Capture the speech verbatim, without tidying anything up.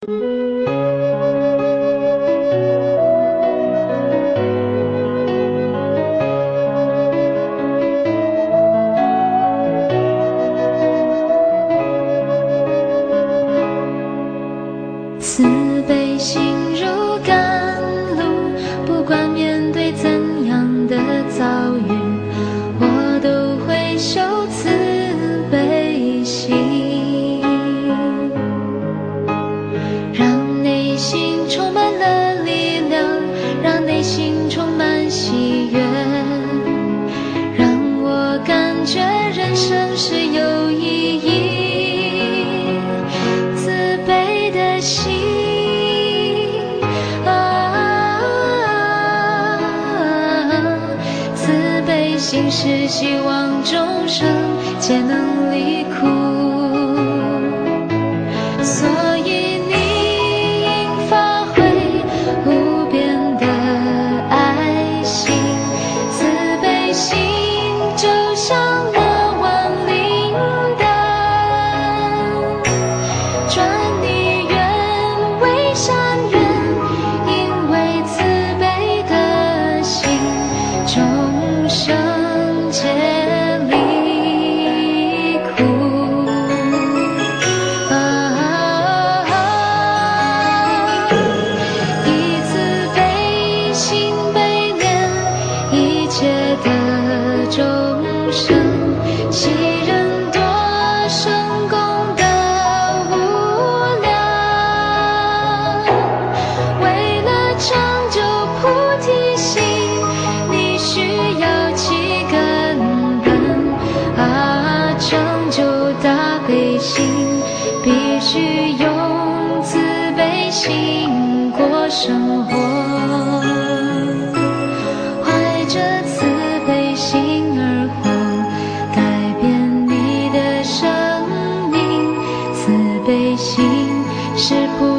慈悲心如甘露，不管面对怎样的遭遇，我都会修慈悲心，让内心充满了力量，让内心充满喜悦，让我感觉人生是有意义。慈悲的心心是希望众生皆能离苦，所以你应发挥无边的爱心。慈悲心就像那万灵灯，转你愿为善缘，因为慈悲的心，众生皆离苦。啊，以慈悲心悲怜一切的众生，其人多生功德无量。为了成就菩提心，你需要七根啊，成就大悲心，必须用慈悲心过生活。怀着慈悲心而活，改变你的生命。慈悲心是不